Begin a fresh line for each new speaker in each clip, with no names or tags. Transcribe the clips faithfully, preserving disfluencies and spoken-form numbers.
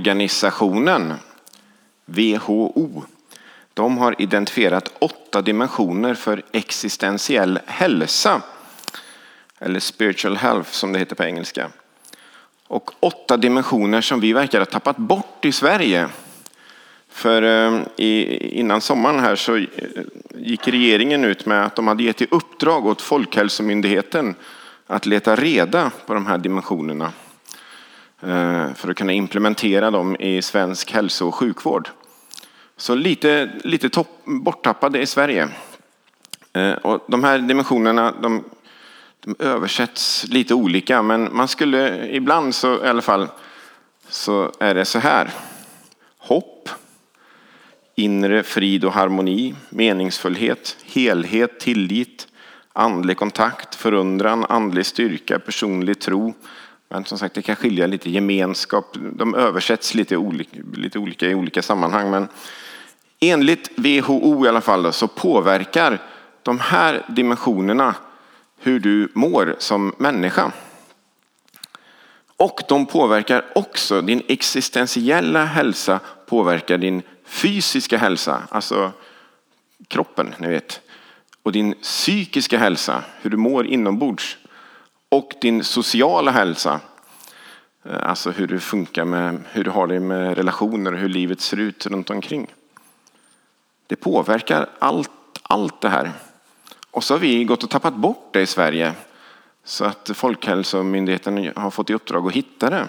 Världshälsoorganisationen, W H O, de har identifierat åtta dimensioner för existentiell hälsa. Eller spiritual health som det heter på engelska. Och åtta dimensioner som vi verkar ha tappat bort i Sverige. För eh, innan sommaren här så gick regeringen ut med att de hade gett i uppdrag åt Folkhälsomyndigheten att leta reda på de här dimensionerna. Eh, för att kunna implementera dem i svensk hälso- och sjukvård. Så lite, lite topp, borttappade i Sverige. Eh, och de här dimensionerna, de De översätts lite olika, men man skulle ibland så i alla fall så är det så här. Hopp, inre frid och harmoni, meningsfullhet, helhet, tillit, andlig kontakt, förundran, andlig styrka, personlig tro. Men som sagt, det kan skilja lite gemenskap. De översätts lite olika, lite olika i olika sammanhang, men enligt W H O i alla fall då, så påverkar de här dimensionerna hur du mår som människa. Och de påverkar också din existentiella hälsa, påverkar din fysiska hälsa, alltså kroppen, ni vet. Och din psykiska hälsa, hur du mår inombords. Och din sociala hälsa, alltså hur du funkar med, hur du har det med relationer och hur livet ser ut runt omkring. Det påverkar allt, allt det här. Och så har vi gått och tappat bort det i Sverige. Så att Folkhälsomyndigheten har fått i uppdrag att hitta det.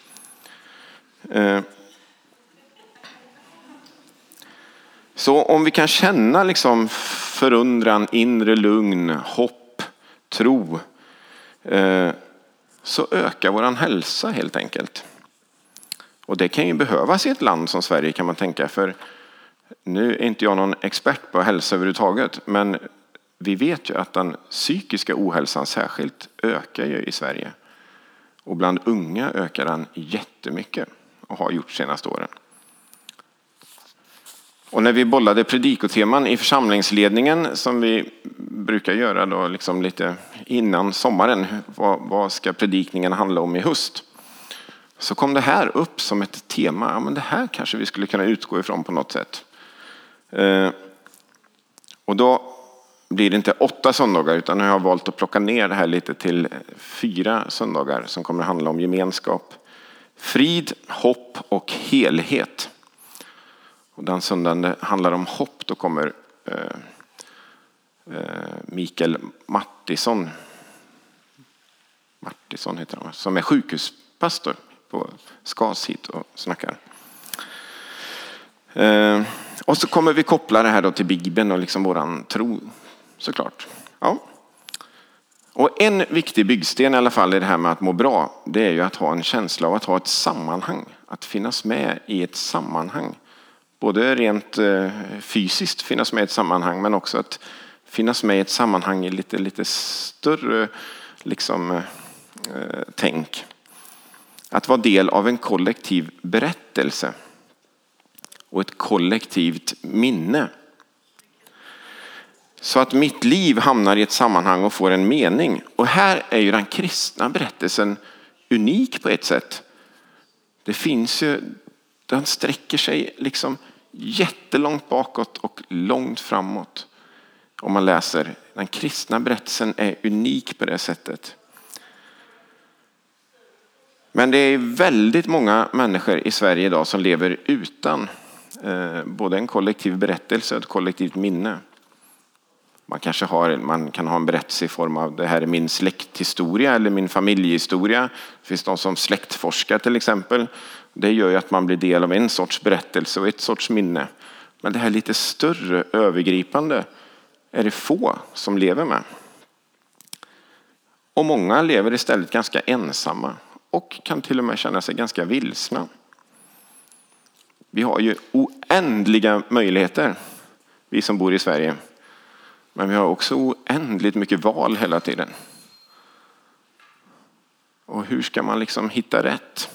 Så om vi kan känna liksom förundran, inre lugn, hopp, tro. Så ökar våran hälsa helt enkelt. Och det kan ju behövas i ett land som Sverige kan man tänka. För nu är inte jag någon expert på hälsa överhuvudtaget. Men vi vet ju att den psykiska ohälsan särskilt ökar ju i Sverige. Och bland unga ökar den jättemycket och har gjort senaste åren. Och när vi bollade predikoteman i församlingsledningen som vi brukar göra då liksom lite innan sommaren. Vad, vad ska predikningen handla om i höst? Så kom det här upp som ett tema. Ja, men det här kanske vi skulle kunna utgå ifrån på något sätt. Eh, och då blir det inte åtta söndagar utan nu har jag valt att plocka ner det här lite till fyra söndagar som kommer att handla om gemenskap, frid, hopp och helhet. Och den söndagen handlar om hopp, då kommer eh, eh, Mikael Mattisson, Mattisson heter han, som är sjukhuspastor på Skas hit och snackar. Eh, och så kommer vi koppla det här då till Bibeln och liksom våran tro. Såklart. Ja. Och en viktig byggsten i alla fall i det här med att må bra, det är ju att ha en känsla av att ha ett sammanhang. Att finnas med i ett sammanhang. Både rent fysiskt finnas med i ett sammanhang, men också att finnas med i ett sammanhang i lite, lite större liksom, eh, tänk. Att vara del av en kollektiv berättelse. Och ett kollektivt minne. Så att mitt liv hamnar i ett sammanhang och får en mening. Och här är ju den kristna berättelsen unik på ett sätt. Det finns ju, den sträcker sig liksom jättelångt bakåt och långt framåt. Om man läser, den kristna berättelsen är unik på det sättet. Men det är väldigt många människor i Sverige idag som lever utan eh, både en kollektiv berättelse och ett kollektivt minne. Man kanske har, man kan ha en berättelse i form av det här är min släkthistoria eller min familjehistoria. Det finns de som släktforskar till exempel. Det gör ju att man blir del av en sorts berättelse och ett sorts minne. Men det här lite större, övergripande är det få som lever med. Och många lever istället ganska ensamma och kan till och med känna sig ganska vilsna. Vi har ju oändliga möjligheter, vi som bor i Sverige. Men vi har också oändligt mycket val hela tiden. Och hur ska man liksom hitta rätt?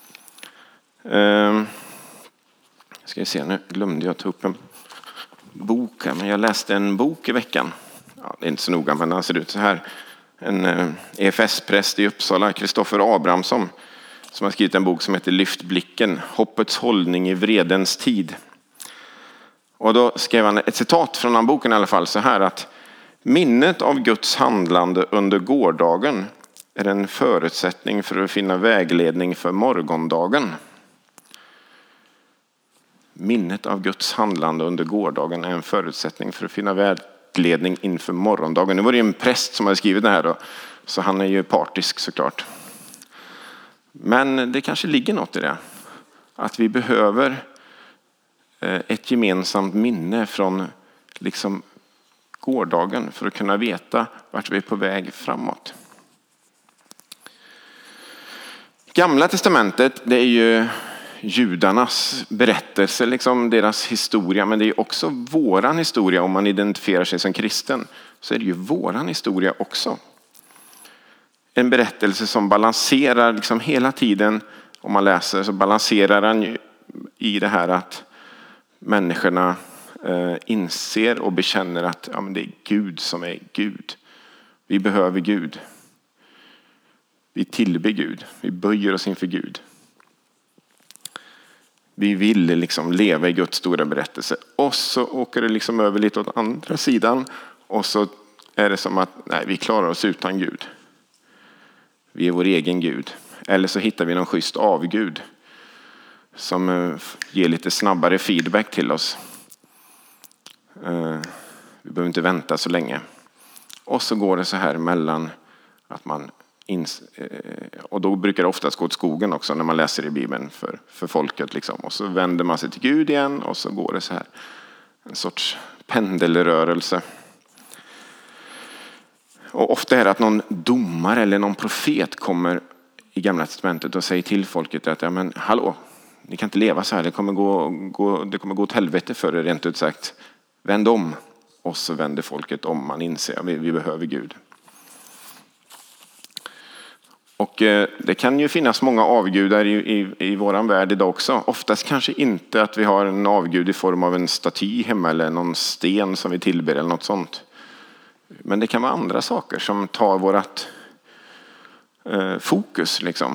Uh, ska vi se, nu glömde jag ta upp en bok här. Men jag läste en bok i veckan. Ja, det är inte så noga, men den ser ut så här. En uh, E F S-präst i Uppsala, Kristoffer Abrahamsson, som har skrivit en bok som heter Lyft blicken, hoppets hållning i vredens tid. Och då skrev han ett citat från den boken i alla fall så här, att minnet av Guds handlande under gårdagen är en förutsättning för att finna vägledning för morgondagen. Minnet av Guds handlande under gårdagen är en förutsättning för att finna vägledning inför morgondagen. Nu var det en präst som hade skrivit det här då, så han är ju partisk såklart. Men det kanske ligger något i det. Att vi behöver ett gemensamt minne från liksom gårdagen för att kunna veta vart vi är på väg framåt. Gamla testamentet, det är ju judarnas berättelse, liksom deras historia, men det är också våran historia. Om man identifierar sig som kristen så är det ju våran historia också. En berättelse som balanserar liksom hela tiden, om man läser så balanserar den i det här att människorna eh, inser och bekänner att ja, men det är Gud som är Gud. Vi behöver Gud. Vi tillber Gud. Vi böjer oss inför Gud. Vi vill liksom leva i Guds stora berättelse. Och så åker det liksom över lite åt andra sidan. Och så är det som att nej, vi klarar oss utan Gud. Vi är vår egen Gud. Eller så hittar vi någon schysst avgud som ger lite snabbare feedback till oss. Vi behöver inte vänta så länge. Och så går det så här mellan att man ins- och då brukar det oftast gå åt skogen också när man läser i Bibeln för, för folket liksom. Och så vänder man sig till Gud igen och så går det så här en sorts pendelrörelse. Och ofta är det att någon domare eller någon profet kommer i Gamla testamentet och säger till folket att ja, men hallå, ni kan inte leva så här, det kommer gå, gå, det kommer gå åt helvete för er, rent ut sagt. Vänd om. Och så vänder folket om, man inser att vi, vi behöver Gud. Och eh, det kan ju finnas många avgudar i, i, i våran värld idag också. Oftast kanske inte att vi har en avgud i form av en staty hemma eller någon sten som vi tillber eller något sånt. Men det kan vara andra saker som tar vårat eh, fokus liksom.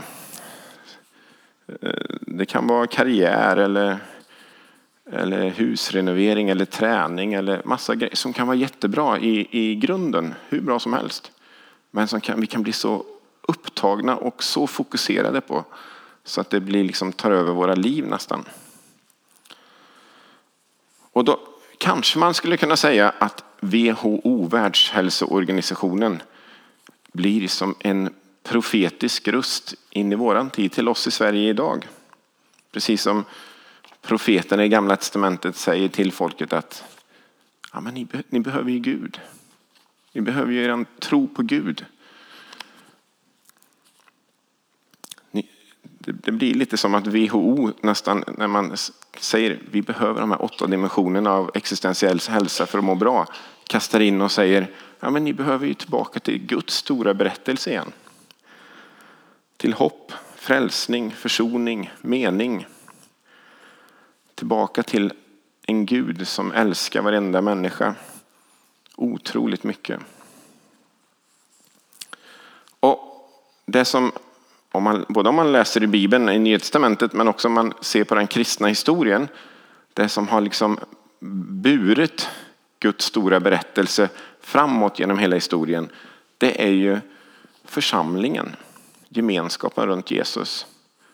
Eh, det kan vara karriär eller, eller husrenovering eller träning eller massa grejer som kan vara jättebra i, i grunden, hur bra som helst. Men som kan, vi kan bli så upptagna och så fokuserade på så att det blir liksom tar över våra liv nästan. Och då kanske man skulle kunna säga att W H O, Världshälsoorganisationen, blir som en profetisk röst in i våran tid till oss i Sverige idag. Precis som profeterna i Gamla testamentet säger till folket att ja, men ni, be- ni behöver ju Gud. Ni behöver ju er tro på Gud. Ni, det, det blir lite som att W H O nästan, när man säger vi behöver de här åtta dimensionerna av existentiell hälsa för att må bra, kastar in och säger ja, men ni behöver ju tillbaka till Guds stora berättelse igen. Till hopp, frälsning, försoning, mening. Tillbaka till en Gud som älskar varenda människa otroligt mycket. Och det som, om man, både om man läser i Bibeln, i Nya testamentet, men också om man ser på den kristna historien, det som har liksom burit Guds stora berättelse framåt genom hela historien, det är ju församlingen, gemenskapen runt Jesus.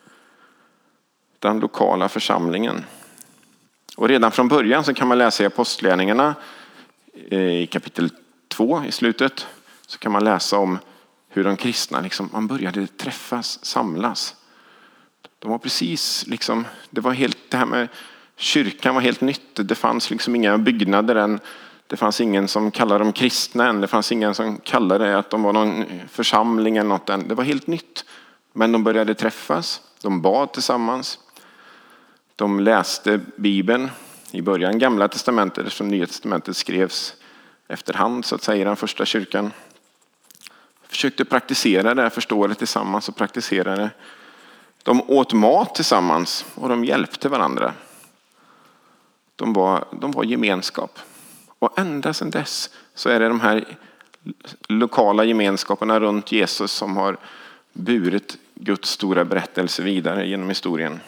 Den lokala församlingen. Och redan från början så kan man läsa i Apostlagärningarna i kapitel två i slutet, så kan man läsa om hur de kristna liksom, man började träffas, samlas. De var precis liksom, det var helt, det här med kyrkan var helt nytt. Det fanns liksom inga byggnader än. Det fanns ingen som kallade dem kristna än. Det fanns ingen som kallade det att de var någon församling eller något än. Det var helt nytt. Men de började träffas. De bad tillsammans. De läste Bibeln. I början Gamla testamentet, eftersom Nya testamentet skrevs efterhand så att säga den första kyrkan. Försökte praktisera det, förstå det tillsammans och praktisera det. De åt mat tillsammans och de hjälpte varandra. De var, de var gemenskap. Och ända sedan dess så är det de här lokala gemenskaperna runt Jesus som har burit Guds stora berättelse vidare genom historien.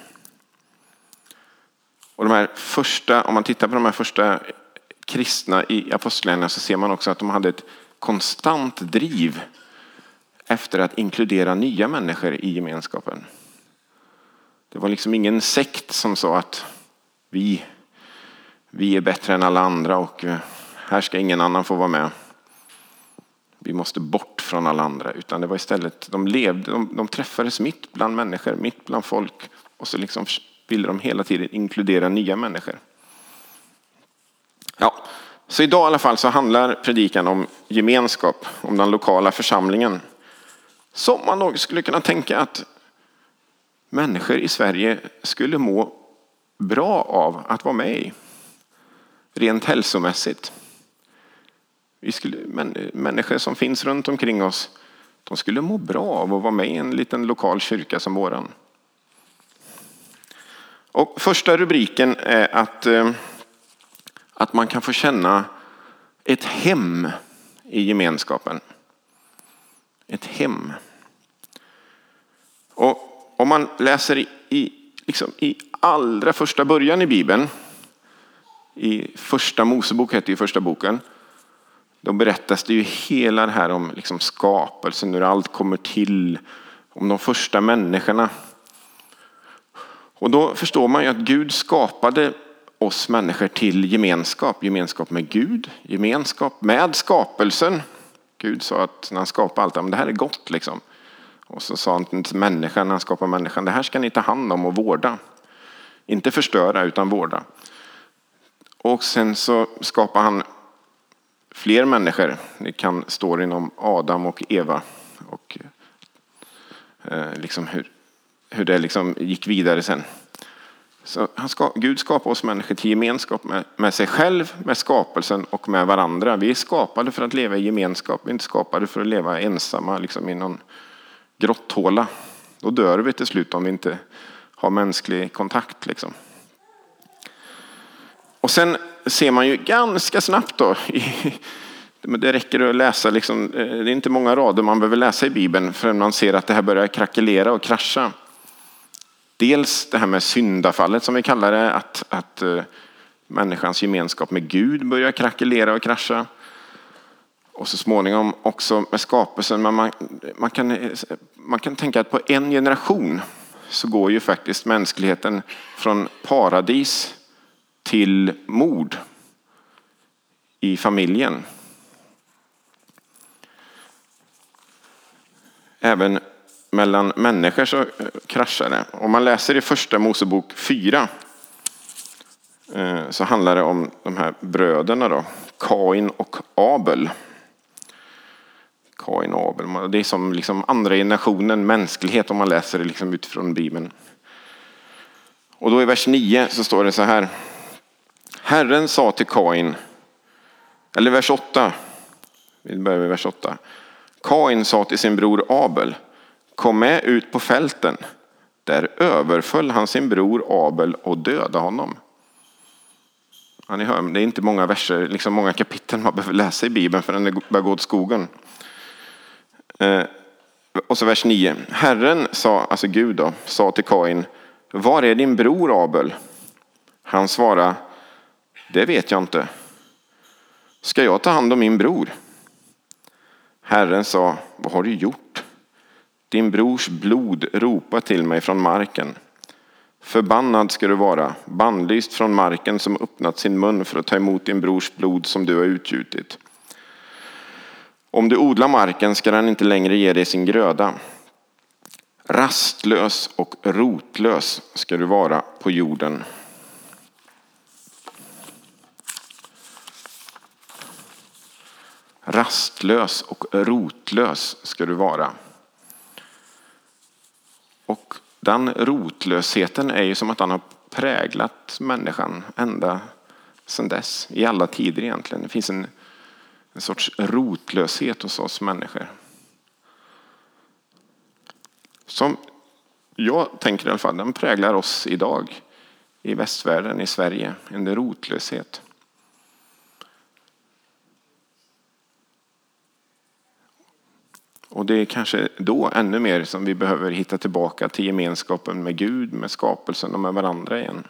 Och de här första, om man tittar på de här första kristna i apostlagärningarna så ser man också att de hade ett konstant driv efter att inkludera nya människor i gemenskapen. Det var liksom ingen sekt som sa att vi, vi är bättre än alla andra och här ska ingen annan få vara med. Vi måste bort från alla andra. Utan det var istället, de levde, de, de träffades mitt bland människor, mitt bland folk. Och så liksom ville de hela tiden inkludera nya människor. Ja, så idag i alla fall så handlar predikan om gemenskap, om den lokala församlingen. Som man nog skulle kunna tänka att människor i Sverige skulle må bra av att vara med i. Rent hälsomässigt. Vi skulle, män, människor som finns runt omkring oss, de skulle må bra av att vara med i en liten lokal kyrka som våran. Och första rubriken är att, att man kan få känna ett hem i gemenskapen. Ett hem. Och om man läser i, i, liksom i allra första början i Bibeln, i första Mosebok heter ju första boken, då berättas det ju hela det här om liksom skapelsen, hur allt kommer till, om de första människorna. Och då förstår man ju att Gud skapade oss människor till gemenskap. Gemenskap med Gud, gemenskap med skapelsen. Gud sa att när han skapade allt, men det här är gott liksom. Och så sa han till människan, när han skapade människan, det här ska ni ta hand om och vårda. Inte förstöra utan vårda. Och sen så skapade han fler människor. Det kan stå inom Adam och Eva. Och eh, liksom hur, hur det liksom gick vidare sen. Så han ska, Gud skapar oss människor till gemenskap med, med sig själv, med skapelsen och med varandra. Vi är skapade för att leva i gemenskap. Vi är inte skapade för att leva ensamma liksom i någon grotthåla. Då dör vi till slut om vi inte har mänsklig kontakt liksom. Och sen ser man ju ganska snabbt då, det räcker att läsa, liksom, det är inte många rader man behöver läsa i Bibeln förrän man ser att det här börjar krackelera och krascha. Dels det här med syndafallet som vi kallar det, att, att människans gemenskap med Gud börjar krackelera och krascha. Och så småningom också med skapelsen. Men man, man, kan, man kan tänka att på en generation så går ju faktiskt mänskligheten från paradis till mord i familjen. Även mellan människor så kraschar det. Om man läser i första Mosebok fyra så handlar det om de här bröderna då, Kain och Abel. Kain och Abel, det är som liksom andra generationen mänsklighet om man läser det liksom utifrån Bibeln. Och då i vers nio så står det så här: Herren sa till Kain, eller vers åtta, vi börjar med vers åtta. Kain sa till sin bror Abel, kom med ut på fälten. Där överföll han sin bror Abel och dödade honom. Ja, ni hör, det är inte många verser, liksom många kapitel man behöver läsa i Bibeln för den börjar gå åt skogen. Eh, och så vers nio. Herren sa, alltså Gud då, sa till Kain, var är din bror Abel? Han svarade, det vet jag inte. Ska jag ta hand om min bror? Herren sa, vad har du gjort? Din brors blod ropar till mig från marken. Förbannad ska du vara, bannlyst från marken som öppnat sin mun för att ta emot din brors blod som du har utgjutit. Om du odlar marken ska den inte längre ge dig sin gröda. Rastlös och rotlös ska du vara på jorden. Rastlös och rotlös ska du vara. Och den rotlösheten är ju som att han har präglat människan ända sedan dess. I alla tider egentligen. Det finns en, en sorts rotlöshet hos oss människor. Som jag tänker i alla fall, den präglar oss idag. I västvärlden, i Sverige. En rotlöshet. Och det är kanske då ännu mer som vi behöver hitta tillbaka till gemenskapen med Gud, med skapelsen och med varandra igen.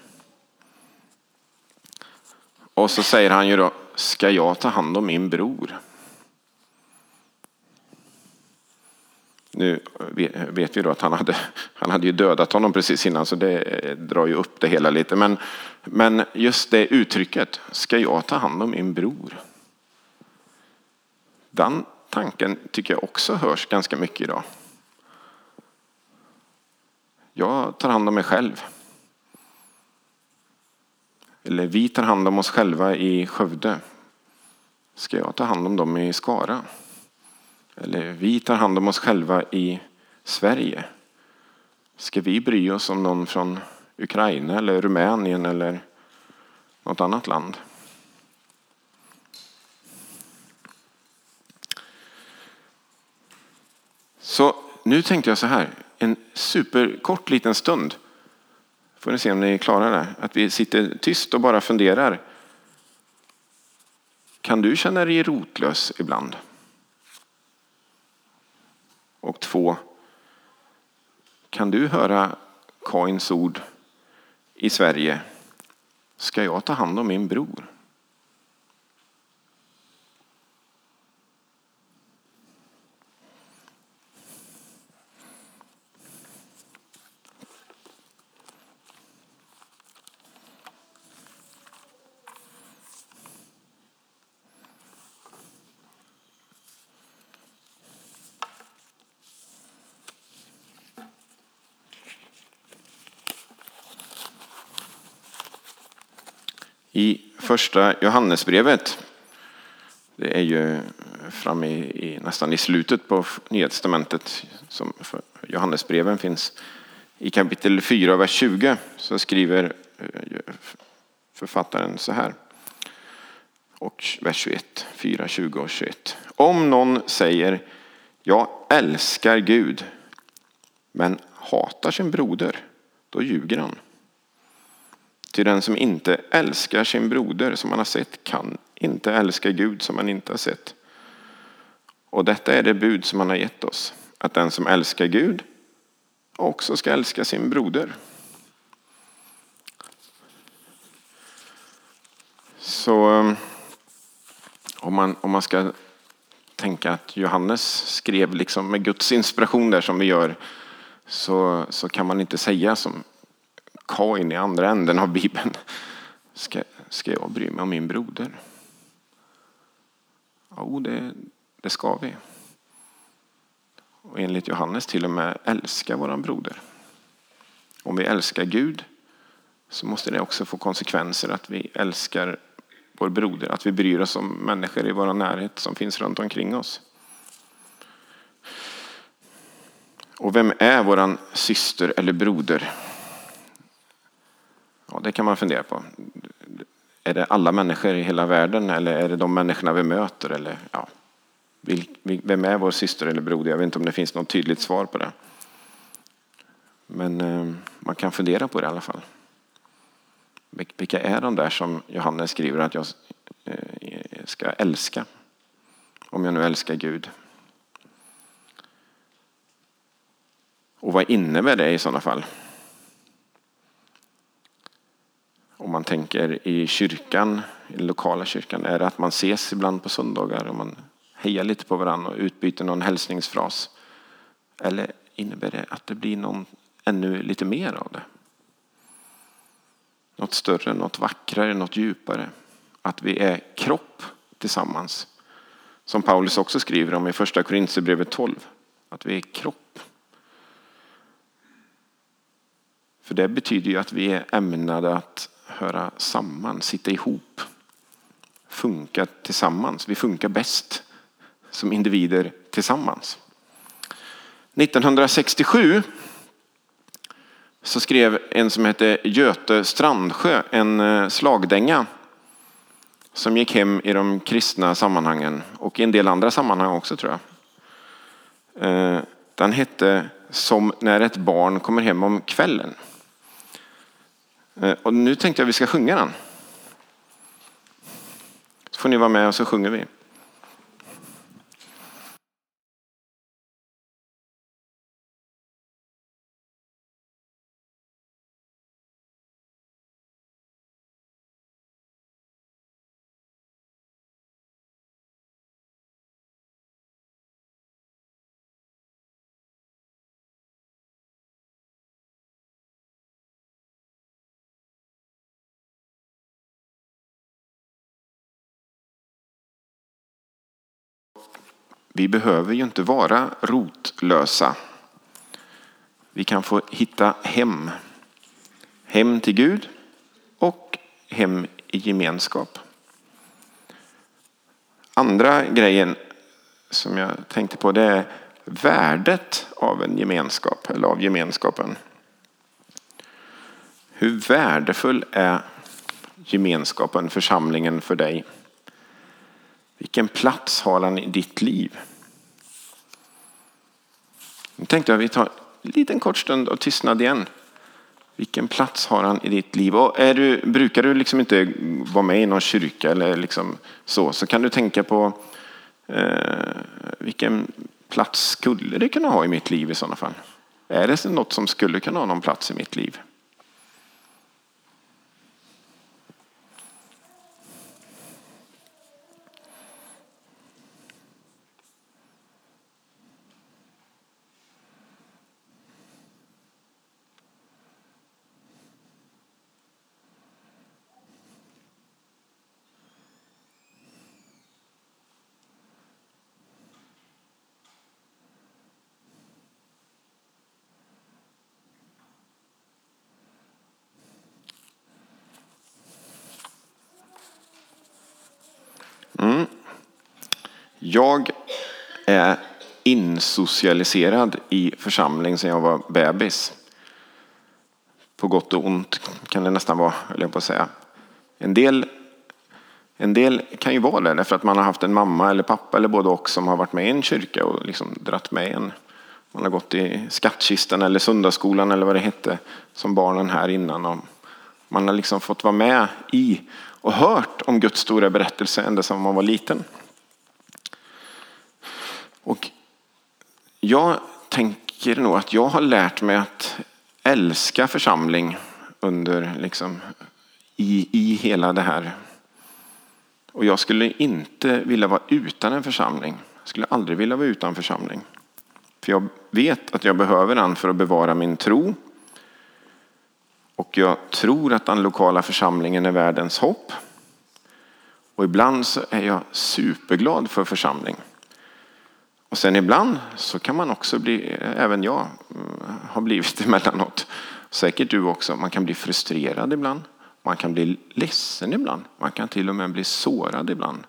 Och så säger han ju då, ska jag ta hand om min bror? Nu vet vi då att han hade, han hade ju dödat honom precis innan, så det drar ju upp det hela lite. Men, men just det uttrycket, ska jag ta hand om min bror? Den tanken tycker jag också hörs ganska mycket idag. Jag tar hand om mig själv. Eller vi tar hand om oss själva i Skövde. Ska jag ta hand om dem i Skara? Eller vi tar hand om oss själva i Sverige. Ska vi bry oss om någon från Ukraina eller Rumänien eller något annat land? Så nu tänkte jag så här, en superkort liten stund. Får ni se om ni klarar det. Att vi sitter tyst och bara funderar. Kan du känna dig rotlös ibland? Och två, kan du höra Kains ord i Sverige? Ska jag ta hand om min bror? I första Johannesbrevet, det är ju fram i, i nästan i slutet på Nya testamentet som Johannesbreven finns. I kapitel fyra, vers tjugo, så skriver författaren så här. Och vers tjugoett, fyra, tjugo och tjugoett. Om någon säger, jag älskar Gud, men hatar sin broder, då ljuger han. Till den som inte älskar sin broder som han har sett kan inte älska Gud som han inte har sett. Och detta är det bud som han har gett oss. Att den som älskar Gud också ska älska sin broder. Så om man, om man ska tänka att Johannes skrev liksom med Guds inspiration där som vi gör, så, så kan man inte säga som Kain i andra änden av Bibeln. Ska, ska jag bry mig om min broder? Jo, det, det ska vi. Och enligt Johannes till och med älska våran broder. Om vi älskar Gud så måste det också få konsekvenser att vi älskar vår broder. Att vi bryr oss om människor i vår närhet som finns runt omkring oss. Och vem är våran syster eller broder? Ja, det kan man fundera på. Är det alla människor i hela världen eller är det de människorna vi möter? Eller, ja, vem är vår syster eller broder? Jag vet inte om det finns något tydligt svar på det. Men eh, man kan fundera på det i alla fall. Vilka är de där som Johannes skriver att jag eh, ska älska? Om jag nu älskar Gud. Och vad innebär det i sådana fall? Om man tänker i kyrkan, i den lokala kyrkan, är det att man ses ibland på söndagar och man hejar lite på varandra och utbyter någon hälsningsfras? Eller innebär det att det blir någon ännu lite mer av det? Något större, något vackrare, något djupare. Att vi är kropp tillsammans. Som Paulus också skriver om i första Korinthierbrevet tolv. Att vi är kropp. För det betyder ju att vi är ämnade att höra samman, sitta ihop, funka tillsammans. Vi funkar bäst som individer tillsammans. nittonhundrasextiosju så skrev en som hette Göte Strandsjö en slagdänga som gick hem i de kristna sammanhangen och i en del andra sammanhang också, tror jag. Den hette Som när ett barn kommer hem om kvällen. Och nu tänkte jag att vi ska sjunga den. Så får ni vara med och så sjunger vi. vi behöver ju inte vara rotlösa. Vi kan få hitta hem. Hem till Gud och hem i gemenskap. Andra grejen som jag tänkte på, det är värdet av en gemenskap eller av gemenskapen. Hur värdefull är gemenskapen, församlingen för dig? Vilken plats har den i ditt liv? Nu tänkte jag att vi tar en liten kort stund och tystnad igen. Vilken plats har han i ditt liv? Och är du, brukar du liksom inte vara med i någon kyrka eller liksom så, så kan du tänka på eh, vilken plats skulle det kunna ha i mitt liv i sådana fall? Är det något som skulle kunna ha någon plats i mitt liv? Mm. Jag är insocialiserad i församling sedan jag var bebis. På gott och ont kan det nästan vara, eller jag på att säga. En del, en del kan ju vara det därför att man har haft en mamma eller pappa eller både och som har varit med i en kyrka och liksom dratt med en. Man har gått i skattkistan eller söndagsskolan eller vad det hette som barnen här innan. Och man har liksom fått vara med i och hört om Guds stora berättelse ända sedan man var liten. Och jag tänker nog att jag har lärt mig att älska församling under liksom i, i hela det här. Och jag skulle inte vilja vara utan en församling. Jag skulle aldrig vilja vara utan församling. För jag vet att jag behöver den för att bevara min tro. Och jag tror att den lokala församlingen är världens hopp. Och ibland så är jag superglad för församling. Och sen ibland så kan man också bli, även jag har blivit emellanåt. Säkert du också. Man kan bli frustrerad ibland. Man kan bli ledsen ibland. Man kan till och med bli sårad ibland.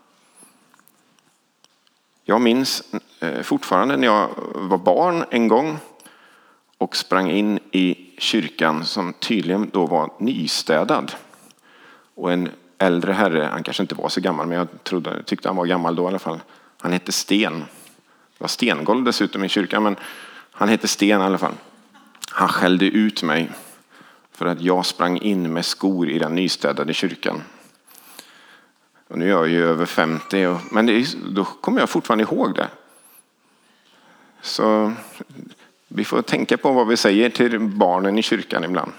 Jag minns fortfarande när jag var barn en gång och sprang in i kyrkan som tydligen då var nystädad. Och en äldre herre, han kanske inte var så gammal men jag trodde, tyckte han var gammal då i alla fall. Han hette Sten. Det var stengolv dessutom i kyrkan men han hette Sten i alla fall. Han skällde ut mig för att jag sprang in med skor i den nystädade kyrkan. Och nu är jag ju över femtio och, men det är, då kommer jag fortfarande ihåg det. Så vi får tänka på vad vi säger till barnen i kyrkan ibland.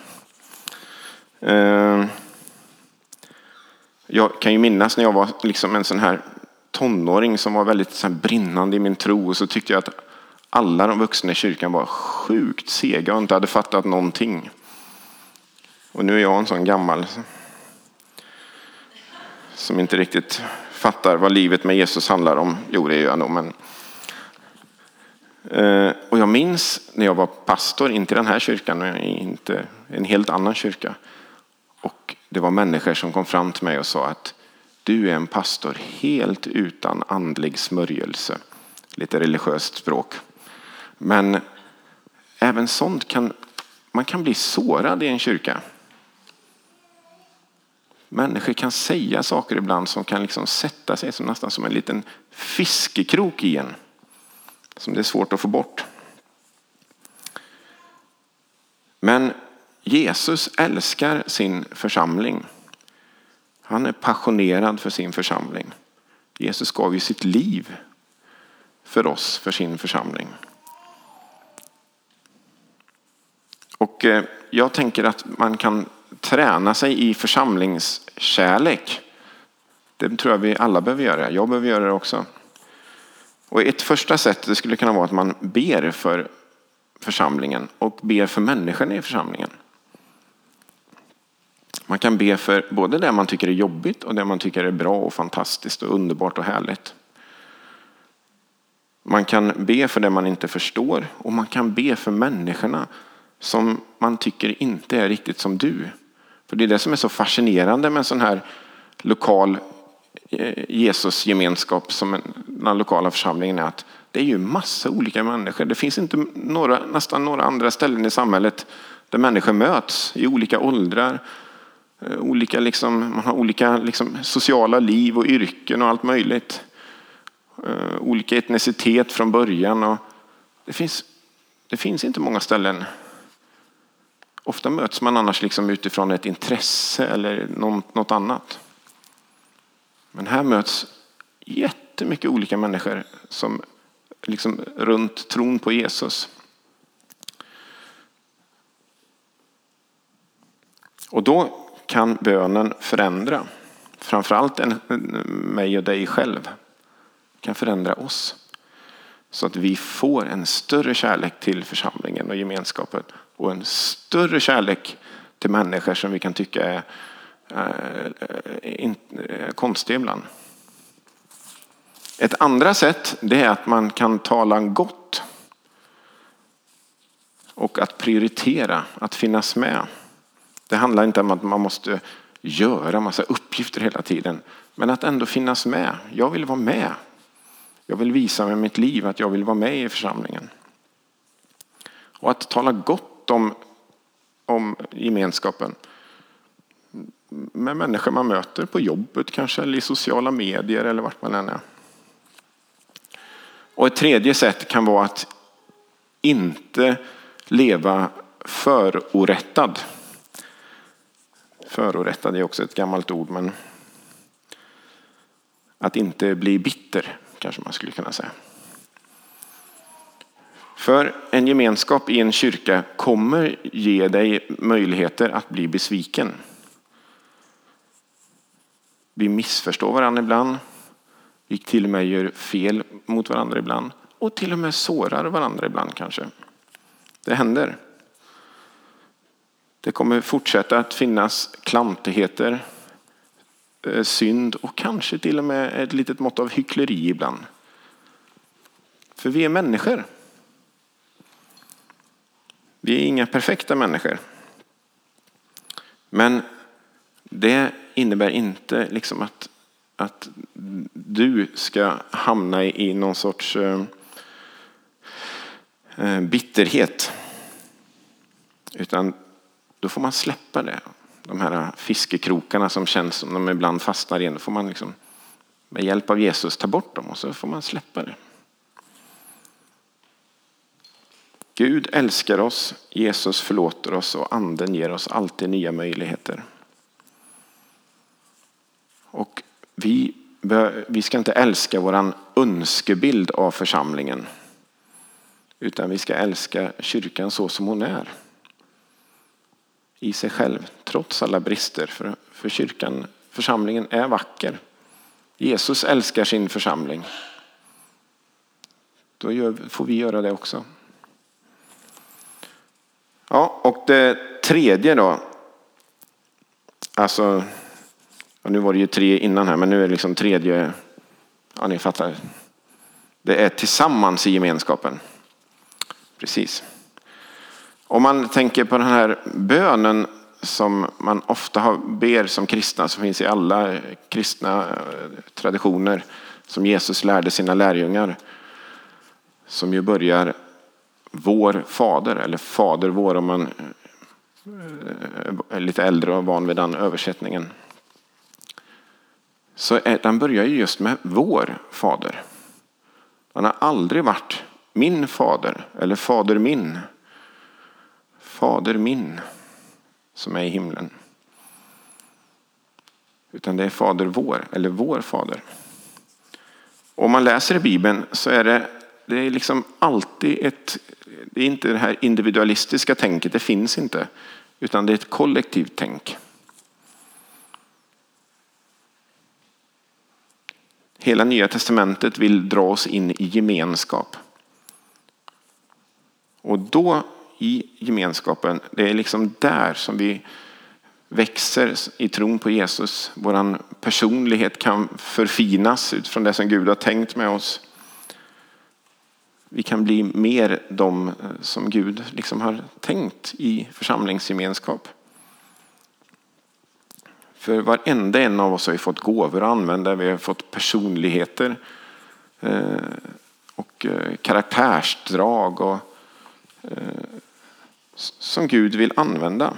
Jag kan ju minnas när jag var liksom en sån här tonåring som var väldigt så här brinnande i min tro. Och så tyckte jag att alla de vuxna i kyrkan var sjukt sega och inte hade fattat någonting. Och nu är jag en sån gammal som inte riktigt fattar vad livet med Jesus handlar om. Jo, det gör jag nog, men... Och jag minns när jag var pastor, inte den här kyrkan, inte en helt annan kyrka. Och det var människor som kom fram till mig och sa att du är en pastor helt utan andlig smörjelse. Lite religiöst språk. Men även sånt kan, man kan bli sårad i en kyrka. Människor kan säga saker ibland som kan liksom sätta sig som nästan som en liten fiskekrok i en. Som det är svårt att få bort. Men Jesus älskar sin församling. Han är passionerad för sin församling. Jesus gav ju sitt liv för oss, för sin församling. Och jag tänker att man kan träna sig i församlingskärlek. Det tror jag vi alla behöver göra. Jag behöver göra det också. Och ett första sätt det skulle kunna vara att man ber för församlingen och ber för människorna i församlingen. Man kan be för både det man tycker är jobbigt och det man tycker är bra och fantastiskt och underbart och härligt. Man kan be för det man inte förstår, och man kan be för människorna som man tycker inte är riktigt som du. För det är det som är så fascinerande med en sån här lokal Jesusgemenskap som den lokala församlingen är, att det är ju massa olika människor. Det finns inte några, nästan några andra ställen i samhället där människor möts i olika åldrar. Olika liksom, man har olika liksom sociala liv och yrken och allt möjligt. Uh, olika etnicitet från början. Och det, finns, det finns inte många ställen. Ofta möts man annars liksom utifrån ett intresse eller något, något annat. Men här möts jättemycket olika människor som liksom runt tron på Jesus. Och då kan bönen förändra. Framförallt en, mig och dig själv. Kan förändra oss. Så att vi får en större kärlek till församlingen och gemenskapen. Och en större kärlek till människor som vi kan tycka är äh, äh, konstiga ibland. Ett andra sätt, det är att man kan tala gott. Och att prioritera, att finnas med. Det handlar inte om att man måste göra massa uppgifter hela tiden. Men att ändå finnas med. Jag vill vara med. Jag vill visa med mitt liv att jag vill vara med i församlingen. Och att tala gott om, om gemenskapen. Med människor man möter på jobbet kanske. Eller i sociala medier eller vart man än är. Och ett tredje sätt kan vara att inte leva förorättad. Förorättad är också ett gammalt ord, men att inte bli bitter kanske man skulle kunna säga. För en gemenskap i en kyrka kommer ge dig möjligheter att bli besviken. Vi missförstår varandra ibland. Vi till och med gör fel mot varandra ibland. Och till och med sårar varandra ibland kanske. Det händer. Det kommer fortsätta att finnas klantigheter, synd och kanske till och med ett litet mått av hyckleri ibland. För vi är människor. Vi är inga perfekta människor. Men det innebär inte liksom att, att du ska hamna i någon sorts eh, bitterhet. Utan då får man släppa det. De här fiskekrokarna som känns som de ibland fastnar igen. Då får man liksom med hjälp av Jesus ta bort dem och så får man släppa det. Gud älskar oss, Jesus förlåter oss och anden ger oss alltid nya möjligheter. Och vi, vi ska inte älska våran önskebild av församlingen. Utan vi ska älska kyrkan så som hon är. I sig själv, trots alla brister. För, för kyrkan, församlingen är vacker. Jesus älskar sin församling. Då gör, får vi göra det också. Ja, och det tredje då. Alltså, nu var det ju tre innan här, men nu är det liksom tredje. Ja, ni fattar. Det är tillsammans i gemenskapen. Precis. Om man tänker på den här bönen som man ofta har ber som kristna, som finns i alla kristna traditioner som Jesus lärde sina lärjungar, som ju börjar vår fader, eller fader vår om man är lite äldre och van vid den översättningen. Så är, den börjar ju just med vår fader. Han har aldrig varit min fader eller fader min. Fader min som är i himlen. Utan det är fader vår eller vår fader. Om man läser i Bibeln så är det, det är liksom alltid ett, det är inte det här individualistiska tänket, det finns inte. Utan det är ett kollektivt tänk. Hela Nya testamentet vill dra oss in i gemenskap. Och då i gemenskapen, det är liksom där som vi växer i tron på Jesus. Våran personlighet kan förfinas utifrån det som Gud har tänkt med oss. vi kan bli mer de som Gud liksom har tänkt i församlingsgemenskap. För varenda en av oss har ju fått gåvor att använda. Vi har fått personligheter och karaktärsdrag och, som Gud vill använda.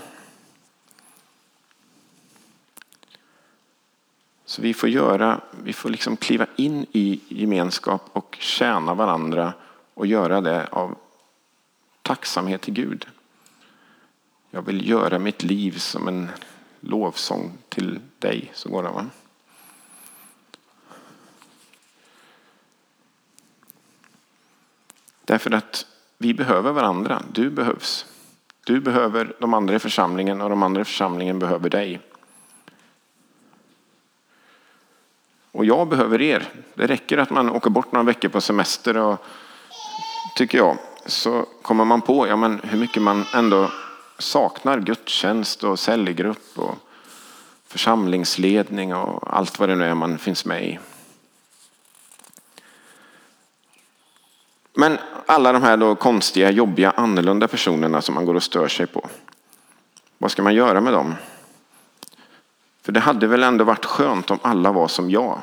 Så vi får göra, vi får liksom kliva in i gemenskap och tjäna varandra och göra det av tacksamhet till Gud. Jag vill göra mitt liv som en lovsång till dig, så går det, va? Därför att vi behöver varandra. Du behövs. Du behöver de andra i församlingen och de andra i församlingen behöver dig. Och jag behöver er. Det räcker att man åker bort några veckor på semester och, tycker jag, så kommer man på ja, men hur mycket man ändå saknar gudstjänst och cellgrupp och församlingsledning och allt vad det nu är man finns med i. Men alla de här då konstiga, jobbiga, annorlunda personerna som man går och stör sig på. Vad ska man göra med dem? För det hade väl ändå varit skönt om alla var som jag.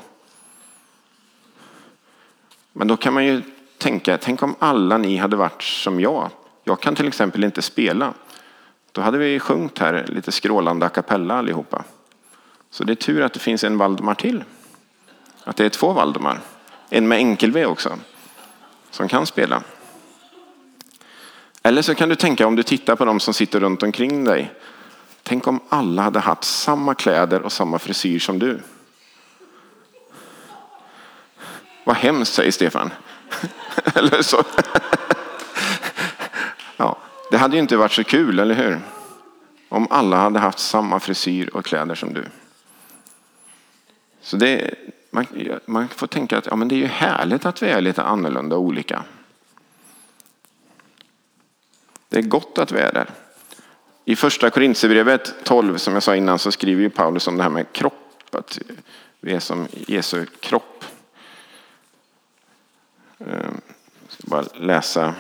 Men då kan man ju tänka, tänk om alla ni hade varit som jag. Jag kan till exempel inte spela. Då hade vi sjungit här lite skrålande a cappella allihopa. Så det är tur att det finns en Valdemar till. Att det är två Valdemar. En med enkel-V också. Som kan spela. Eller så kan du tänka om du tittar på dem som sitter runt omkring dig. Tänk om alla hade haft samma kläder och samma frisyr som du. Vad hemskt, säger Stefan. Eller så. Ja, det hade ju inte varit så kul, eller hur? Om alla hade haft samma frisyr och kläder som du. Så det, man, man får tänka att ja, men det är ju härligt att vi är lite annorlunda och olika. Det är gott att vi är där. I första Korinthierbrevet tolv, som jag sa innan, så skriver ju Paulus om det här med kropp. Att vi är som Jesu kropp. Jag ska bara läsa.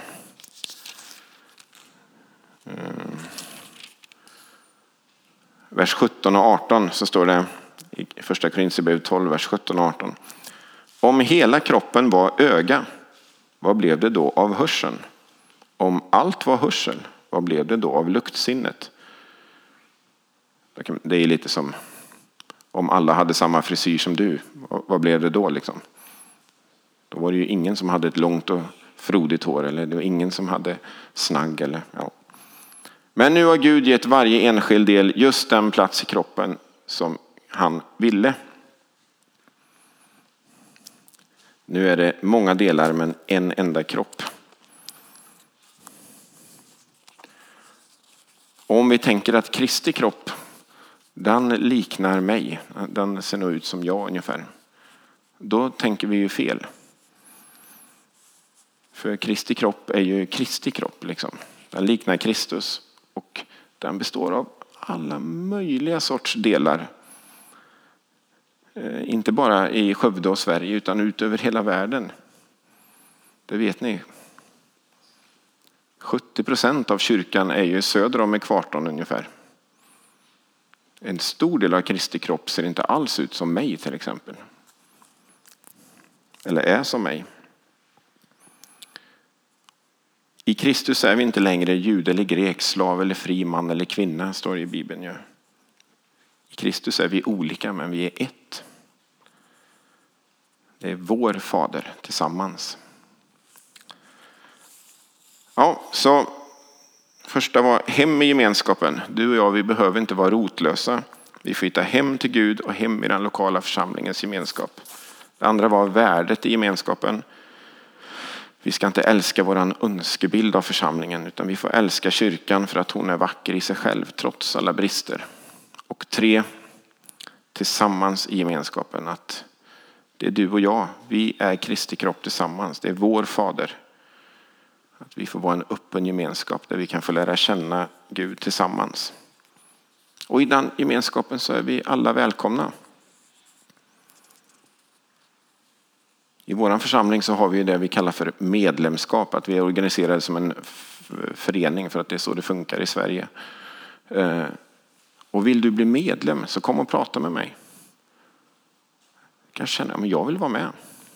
Vers sjutton och arton så står det i första Korinthierbrevet tolv, vers sjutton och arton. Om hela kroppen var öga, vad blev det då av hörseln? Om allt var hörsel, vad blev det då av luktsinnet? Det är lite som om alla hade samma frisyr som du. Vad blev det då liksom? Då var det ju ingen som hade ett långt och frodigt hår. Eller det var ingen som hade snagg. Eller, ja. Men nu har Gud gett varje enskild del just den plats i kroppen som han ville. Nu är det många delar men en enda kropp. Om vi tänker att Kristi kropp, den liknar mig. Den ser nog ut som jag ungefär. Då tänker vi ju fel. För Kristi kropp är ju Kristi kropp. Liksom. Den liknar Kristus. Och den består av alla möjliga sorts delar. Eh, inte bara i Skövde och Sverige utan ut över hela världen. Det vet ni. sjuttio procent av kyrkan är ju söder om ekvatorn ungefär. En stor del av Kristi kropp ser inte alls ut som mig till exempel. Eller är som mig. I Kristus är vi inte längre jude eller grek, slav eller fri man eller kvinna, står det i Bibeln. Ja. I Kristus är vi olika men vi är ett. Det är vår fader tillsammans. Ja, så första var hem i gemenskapen. Du och jag, vi behöver inte vara rotlösa. Vi får hitta hem till Gud och hem i den lokala församlingens gemenskap. Det andra var värdet i gemenskapen. Vi ska inte älska våran önskebild av församlingen utan vi får älska kyrkan för att hon är vacker i sig själv trots alla brister. Och tre, tillsammans i gemenskapen, att det är du och jag. Vi är Kristi kropp tillsammans. Det är vår fader. Att vi får vara en öppen gemenskap där vi kan få lära känna Gud tillsammans. Och i den gemenskapen så är vi alla välkomna. I vår församling så har vi det vi kallar för medlemskap. Att vi är organiserade som en förening för att det är så det funkar i Sverige. Och vill du bli medlem så kom och prata med mig. Jag kan känna att jag vill vara med.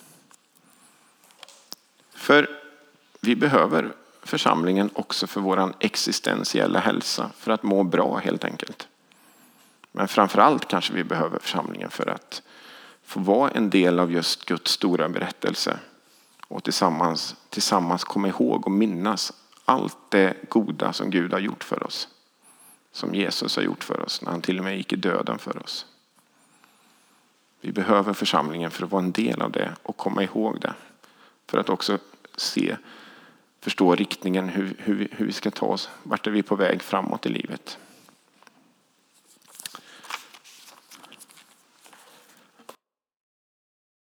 För vi behöver församlingen också för vår existentiella hälsa. För att må bra helt enkelt. Men framförallt kanske vi behöver församlingen för att få vara en del av just Guds stora berättelse. Och tillsammans, tillsammans komma ihåg och minnas allt det goda som Gud har gjort för oss. Som Jesus har gjort för oss när han till och med gick i döden för oss. Vi behöver församlingen för att vara en del av det och komma ihåg det. För att också se, förstå riktningen hur, hur, hur vi ska ta oss, vart är vi på väg framåt i livet.